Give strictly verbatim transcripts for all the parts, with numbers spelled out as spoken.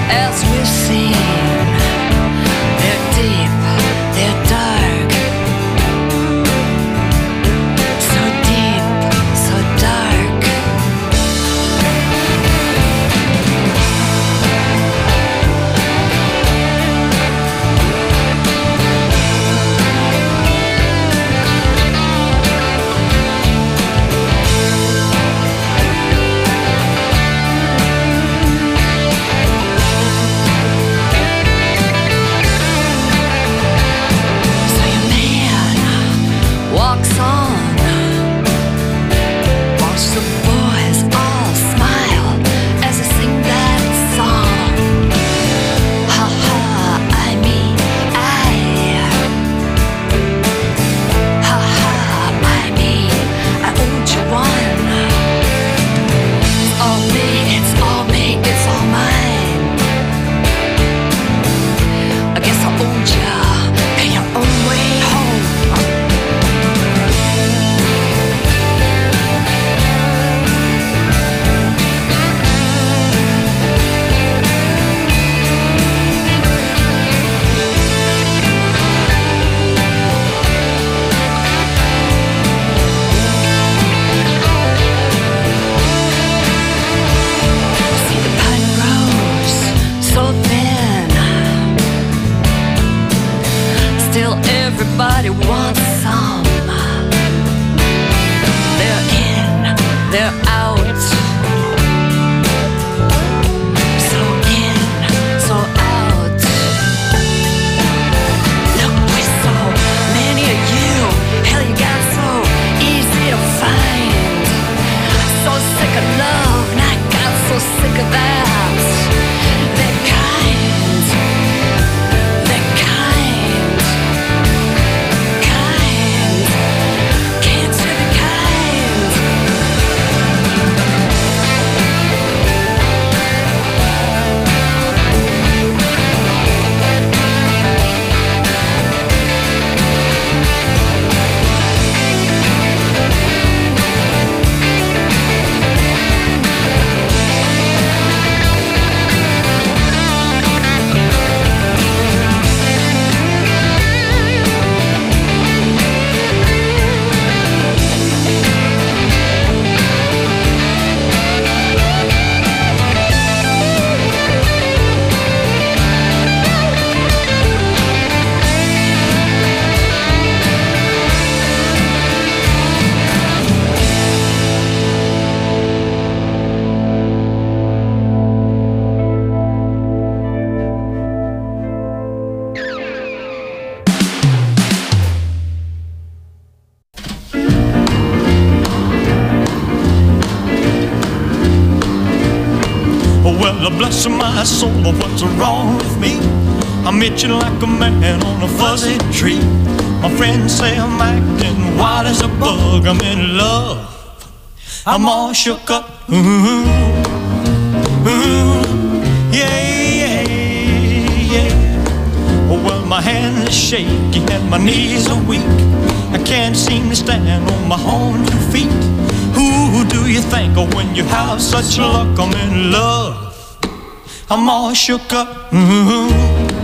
as we've seen. They're deep, they're dark, so deep, so dark. Walks on, watch the boys all smile as I sing that song. Ha ha, I mean I. Ha ha, I mean I owed you one. It's all me, it's all me, it's all mine. I guess I owed you in your own way home. Still everybody wants some. They're in, they're out, so in, so out. Look, with so many of you, hell, you got so easy to find. So sick of love, and I got so sick of that. That kind, that kind. Can't say the kind. Well, bless my soul, what's wrong with me? I'm itching like a man on a fuzzy tree. My friends say I'm acting wild as a bug. I'm in love, I'm all shook up. Ooh, ooh, yeah, yeah, yeah. Well, my hands are shaky and my knees are weak. I can't seem to stand on my own two feet. Who do you think of when you have such luck? I'm in love, I'm all shook up. Ooh,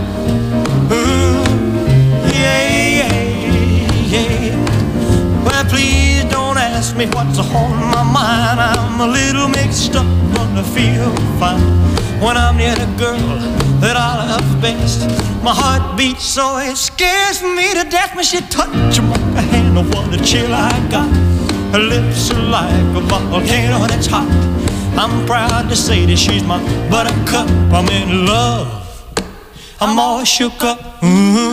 ooh, yeah, yeah, yeah. Well, please don't ask me what's on my mind. I'm a little mixed up, but I feel fine when I'm near the girl that I love best. My heart beats so it scares me to death when she touches my hand. Oh, what a chill I got. Her lips are like a volcano that's hot. I'm proud to say that she's my buttercup. I'm in love, I'm all shook up. Ooh,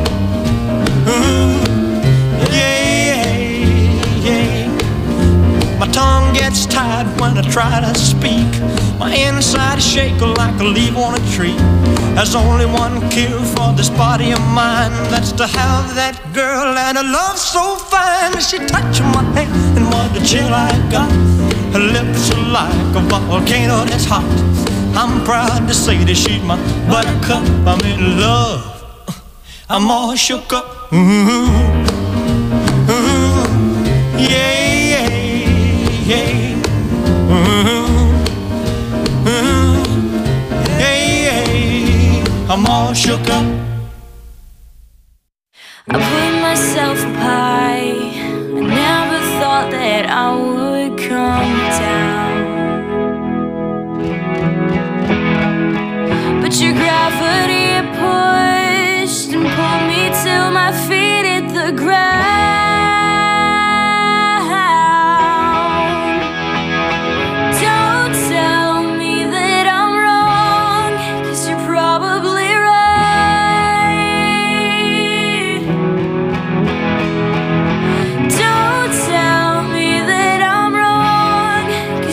ooh, yeah, yeah. My tongue gets tied when I try to speak. My inside is shaking like a leaf on a tree. There's only one cure for this body of mine, that's to have that girl and a love so fine. She touched my hand and what a chill I got. Her lips are like a volcano that's hot. I'm proud to say that she's my buttercup. I'm in love, I'm all shook up. Ooh, ooh, yeah, yeah, yeah. Ooh, ooh, yeah, yeah. I'm all shook up. I put myself up high. I never thought that I would come down, but your gravity pushed and pulled me till my feet hit the ground. Don't tell me that I'm wrong, 'cause you're probably right. Don't tell me that I'm wrong,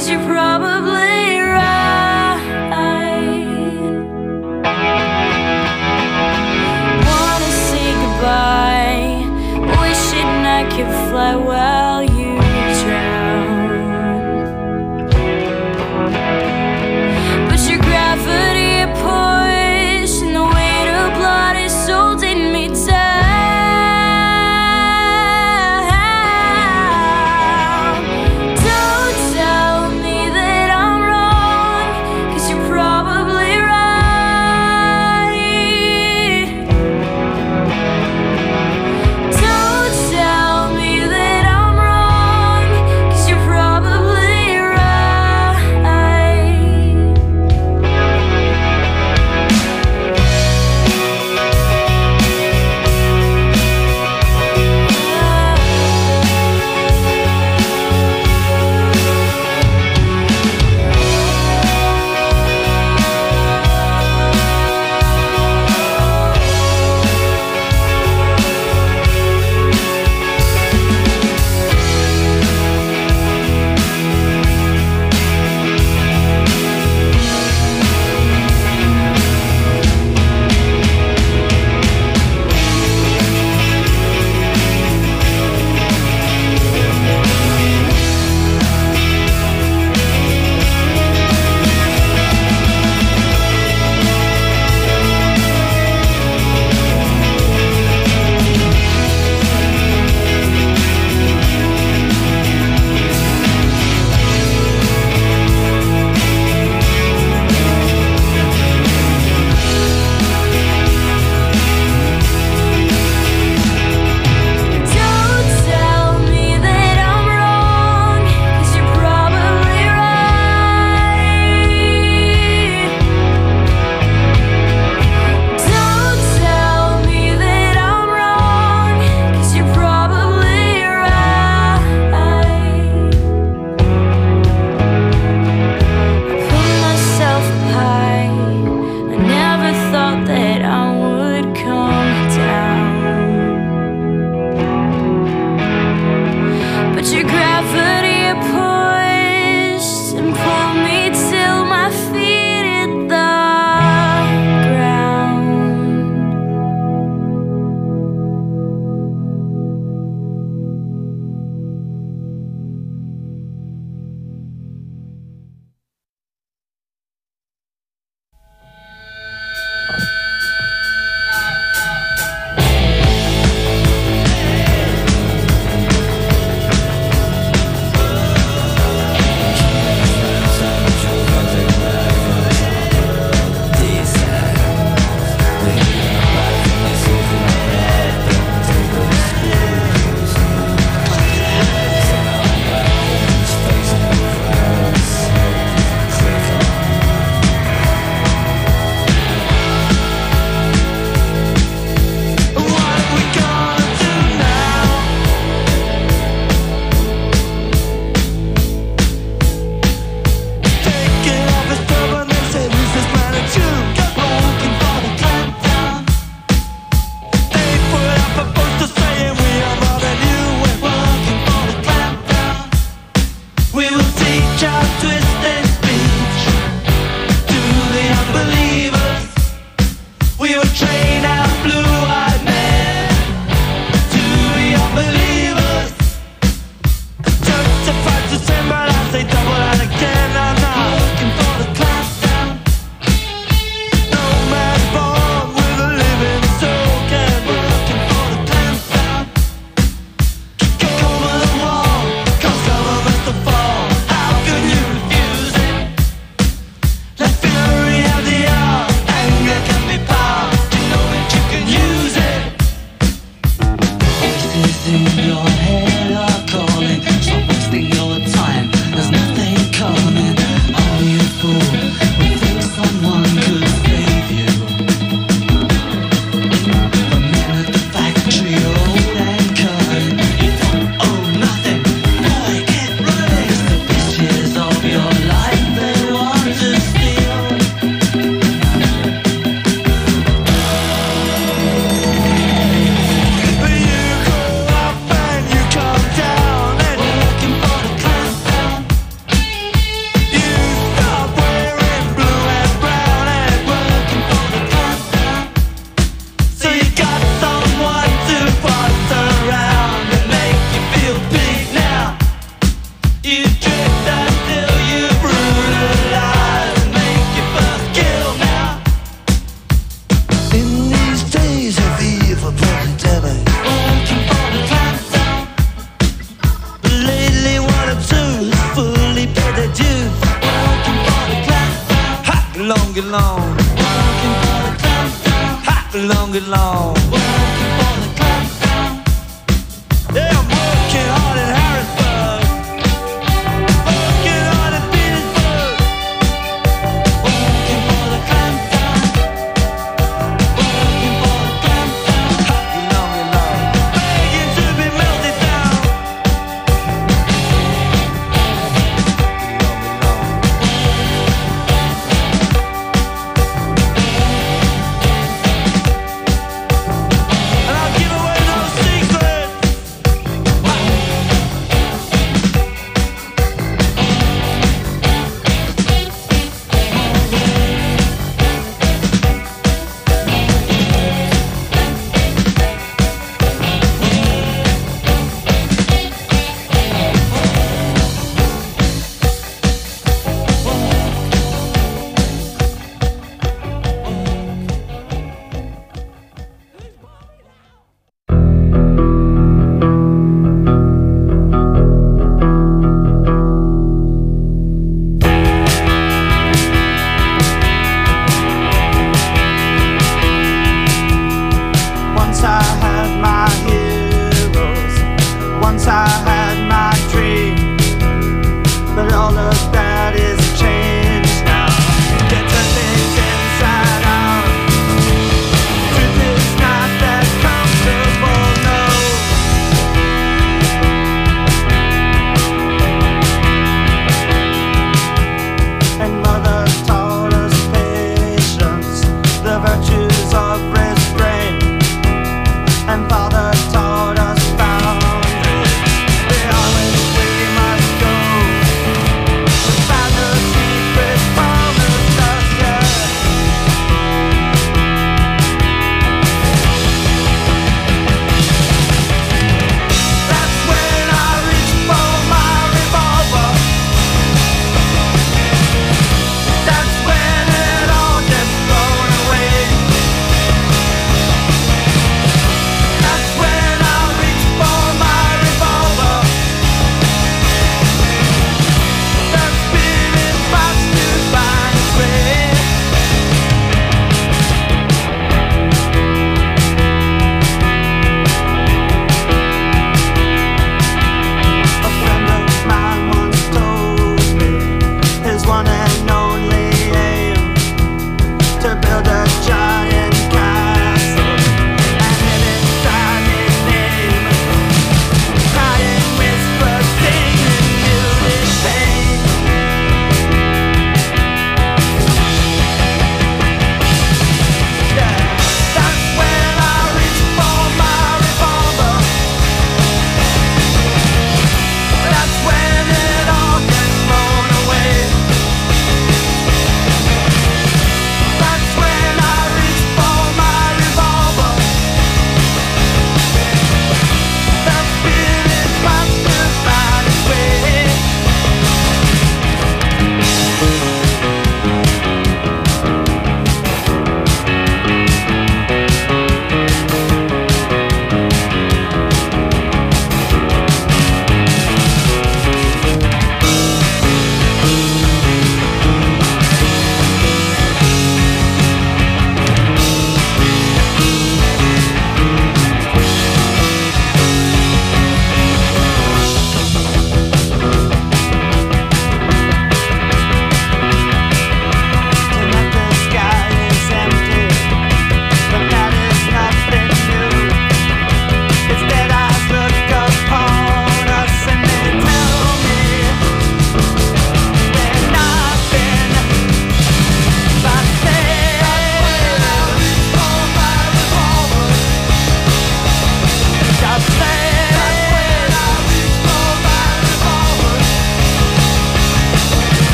long and long. Working for the clown town. Ha! Long and long. Working for the clown town. Yeah, I'm working hard in Harrisburg. Working hard in Petersburg. Working for the clown town. Working for the clown town. Ha! Long and long. Begging to be melted down. Long and long.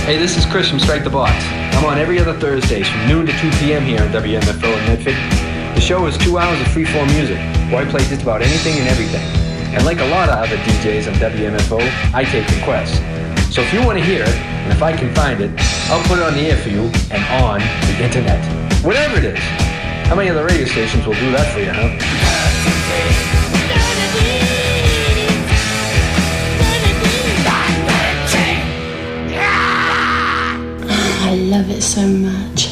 Hey, this is Chris from Strike the Box. I'm on every other Thursdays from noon to two p.m. here on W M F O in Medford. The show is two hours of free-form music, where I play just about anything and everything. And like a lot of other D Js on W M F O, I take requests. So if you want to hear it, and if I can find it, I'll put it on the air for you and on the internet. Whatever it is. How many other radio stations will do that for you, huh? I love it so much.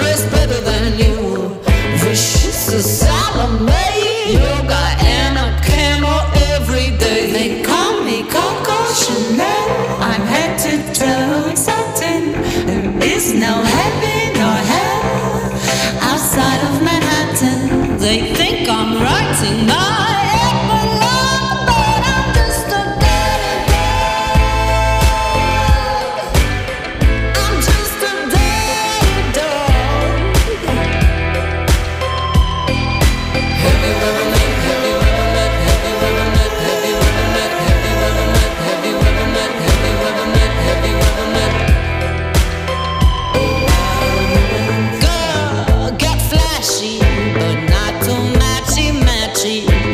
Salome, yoga and a sing my head for love, but I'm just a dirty dog. I'm just a dirty dog. Have you ever met, have you ever met, have you ever met, have you ever met, have you ever met, have you ever met, have you ever met, have you ever met? Girl, get flashy, but not too matchy matchy.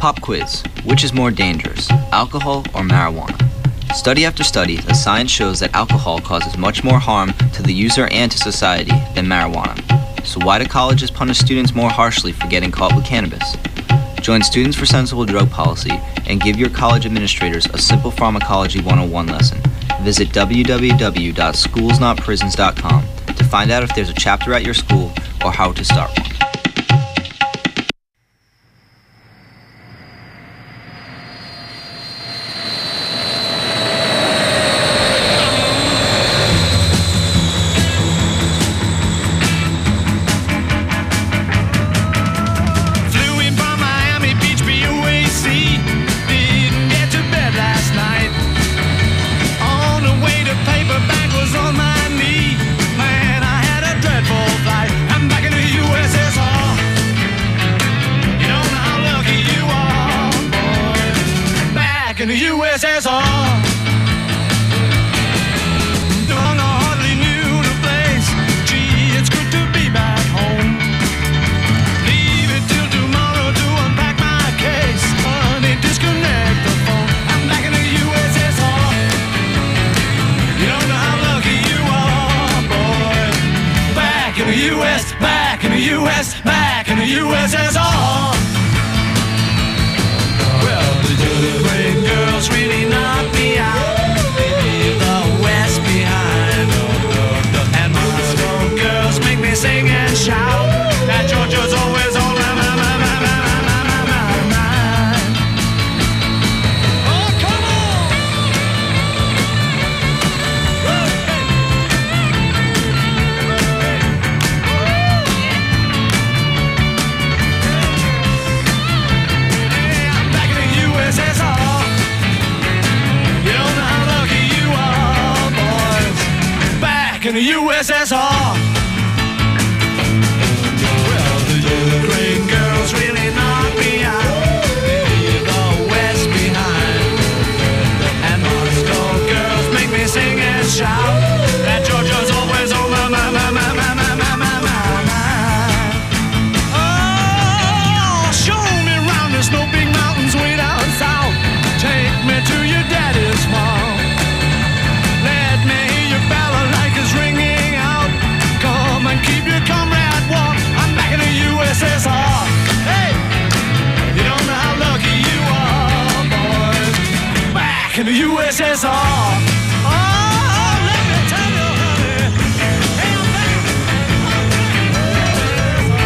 Pop quiz. Which is more dangerous, alcohol or marijuana? Study after study, the science shows that alcohol causes much more harm to the user and to society than marijuana. So why do colleges punish students more harshly for getting caught with cannabis? Join Students for Sensible Drug Policy and give your college administrators a simple pharmacology one oh one lesson. Visit w w w dot schools not prisons dot com to find out if there's a chapter at your school or how to start one. In the U S S R, doing a hardly knew the place. Gee, it's good to be back home. Leave it till tomorrow to unpack my case. Honey, disconnect the phone. I'm back in the U S S R. You don't know how lucky you are, boy. Back in the U S, back in the U S, back in the U S S R. The girls really knock me out. Leave the West behind. And Moscow girls make me sing and shout. And Georgia's always on my, my, my, my, my, my, my, my mind. Oh, come on! Hey, I'm back in the U S S R. In the U S S R. Well, the Ukraine girls really knock me out. Leave the West behind. And Moscow girls make me sing and shout. That Georgia's always on my, my, my, my, my, my, my, my, my mind. Oh, show me round the snow big mountains way down south. Take me to your daddy's farm. Let me hear your balalaikas ringing out. Come and keep your comrade warm. I'm back in the U S S R. Hey, you don't know how lucky you are, boys. Back in the U S S R. Oh, let me tell you, honey. Hey, I'm back. I'm back in the U S S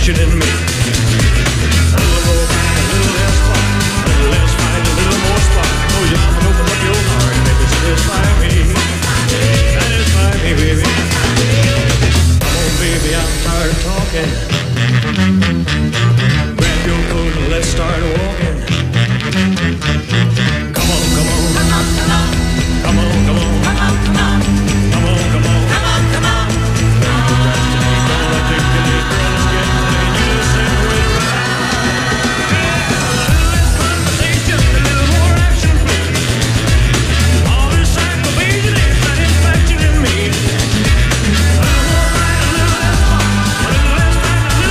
satisfaction in me. A little more back, a little less spark, a little less fight, a little more spark. Close your mouth and open up your heart, baby, satisfy me. Satisfy me, baby. Come on, baby, I'm tired of talking. Grab your coat and let's start walking. Come on, come on. Come on, come on. Come on, come on. Come on, come on. Come on, come on. Come on, come on. Don't procrastinate, don't articulate, girl, let's get ready. You just say the way to ride. Yeah, a little less conversation, a little more action, please. All this aggravation is satisfaction in me. A little more fight, a little less fun, a little less fight, a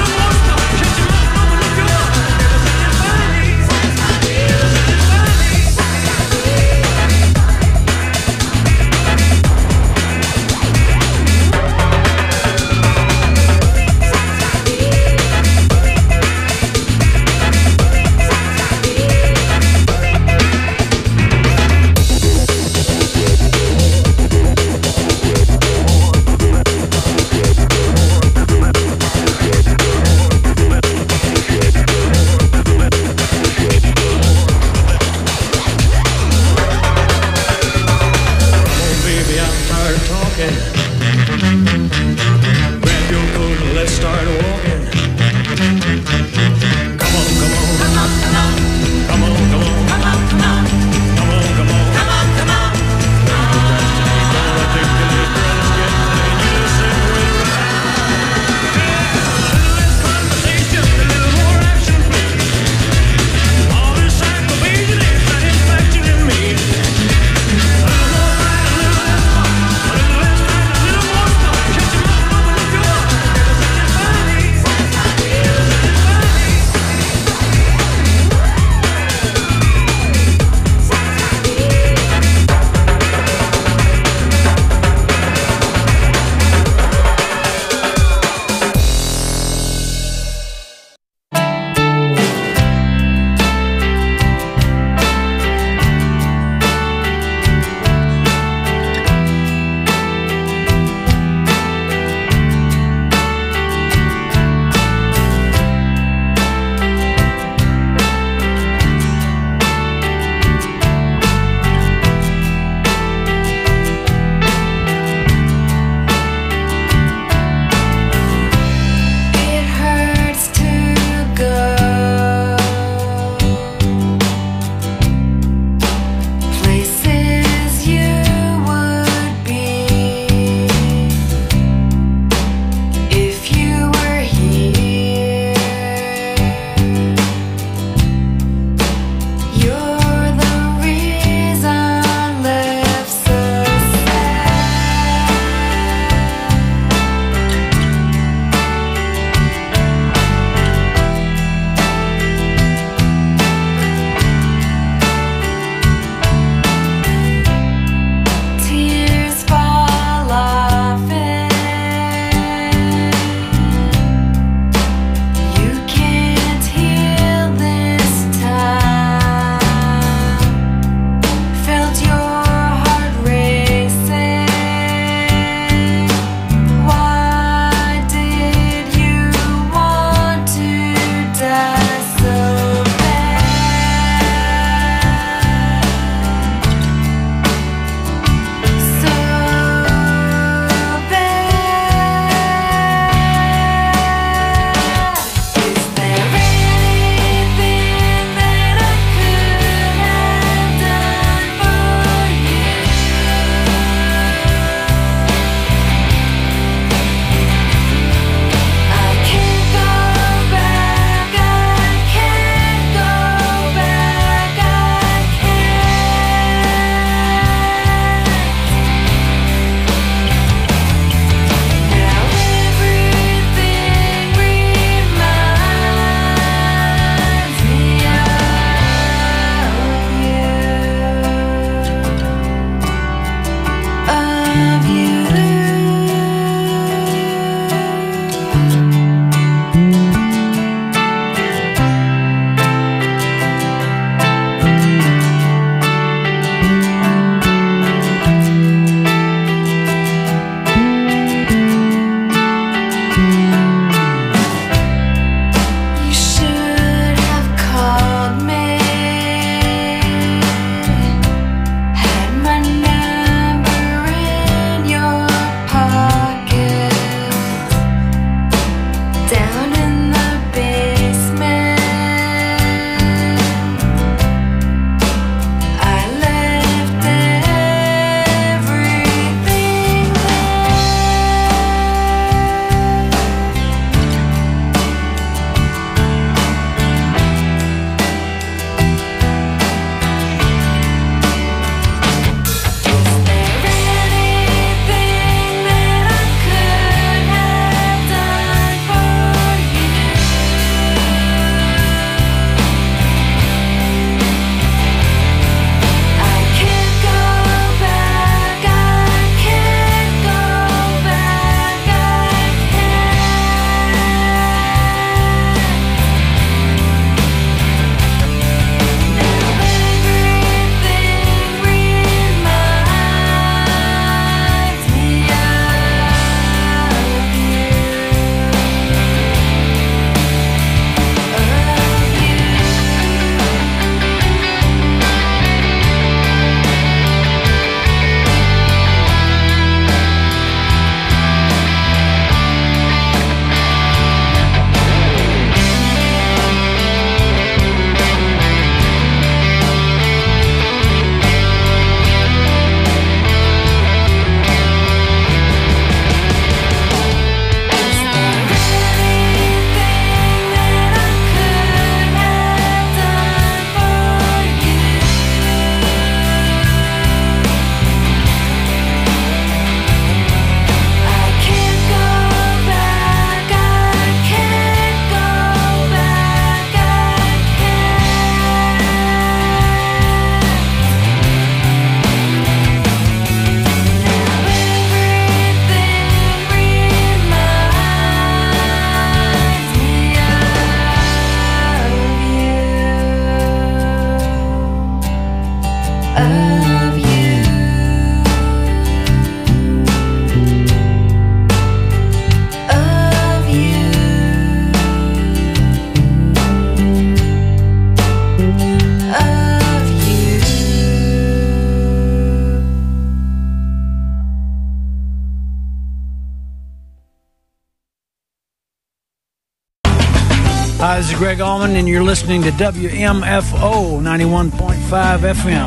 Hi, this is Greg Allman, and you're listening to W M F O ninety-one point five F M.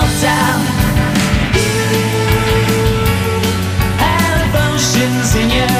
In your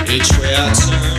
Each way I turn,